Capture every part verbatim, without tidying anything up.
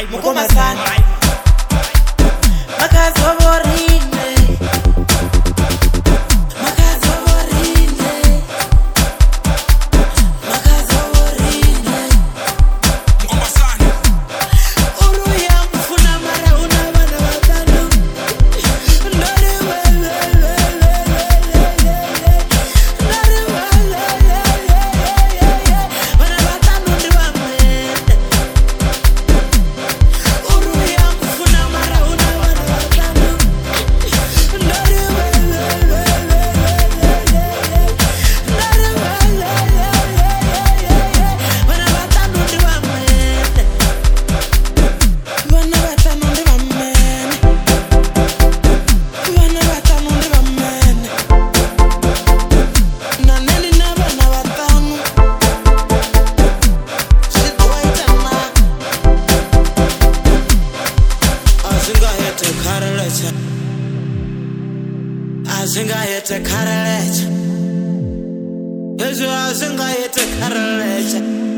Mukoma sana Makazi waborine Makazi waborine Makazi waborine Mukoma sana Uru ya mfuna mara unabana watano Ndari wewe Ndari wewe Wana watano ndi wamende Azinga yete karalecha Ezo azinga yete karalecha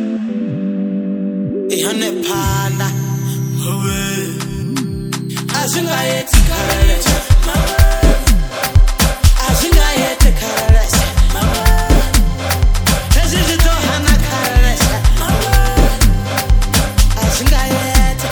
Ihane panda Azinga yete karalecha Azinga yete karalecha Ezo jito hana karalecha Azinga yete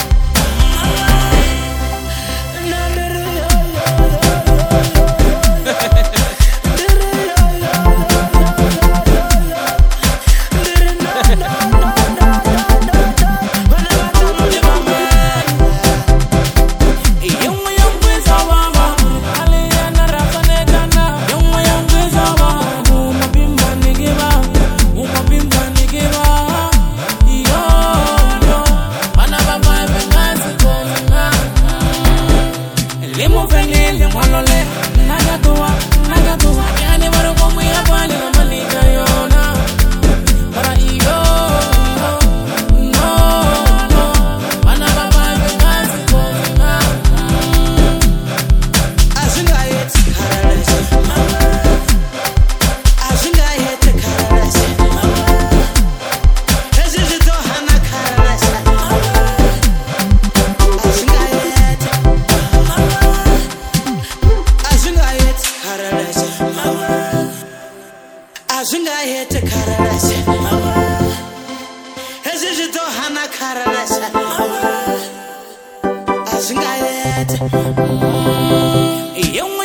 Azinga yete karalecha Ezi jito hana karalecha Azinga yete